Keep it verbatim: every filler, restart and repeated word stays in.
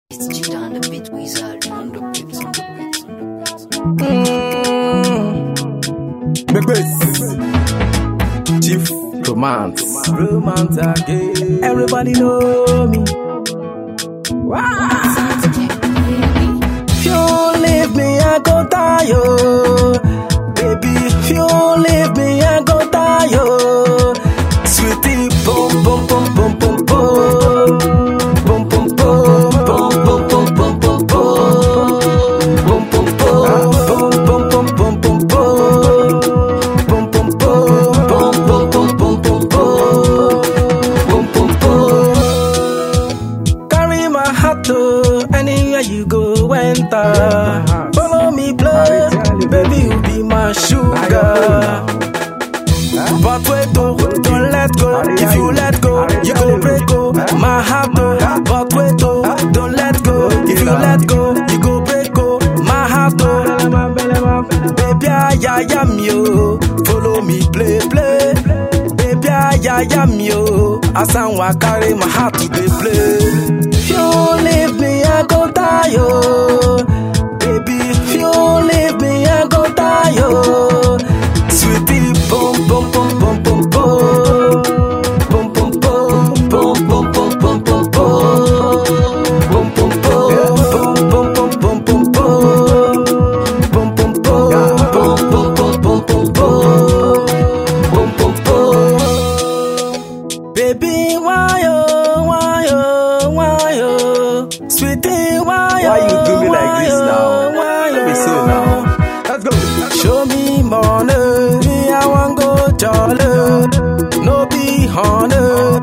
It's G on the beat, Weezer on the beat, on the beat, on the beat. Mm. Chief Romance, Romance again. Everybody know me. Wow. If you leave me, I go die, yo. Baby, if you leave me, I go die, yo. Sweetie, boom, boom, boom, boom, boom, boom. Boom, boom, boom, boom, boom, boom, boom, boom, boom. Boom, boom, boom, boom, boom, boom, boom, boom, boom. Boom, boom, boom, boom, boom, boom, boom, boom, boom. Boom, boom, boom. Carry my heart to anywhere you go, enter. Follow me, play, baby, you be my sugar. But wait, oh, don't let go. If you let go, you go break, oh, my heart, oh. But wait, oh, don't let go. If you let go, you go break, oh, my heart, oh. Baby, I am you. Follow me, play, play. Baby, I am you. As I carry my heart to the play. If you leave me, I go die, oh. Baby, if you leave me, I go die, oh. Sweetie, boom, boom, boom, boom, boom, boom. Boom, boom, boom, boom, boom, boom, boom, boom, boom. Boom, boom, boom, boom, boom, boom, boom, boom, boom. Boom, boom, boom, boom, boom, boom, boom, boom, boom. Boom, boom, boom. Baby, why oh, why oh, why oh. Sweetie, why oh, why you do me like this now? Let me see now. Let's go. Show me money, me I want go jolly. No be honey,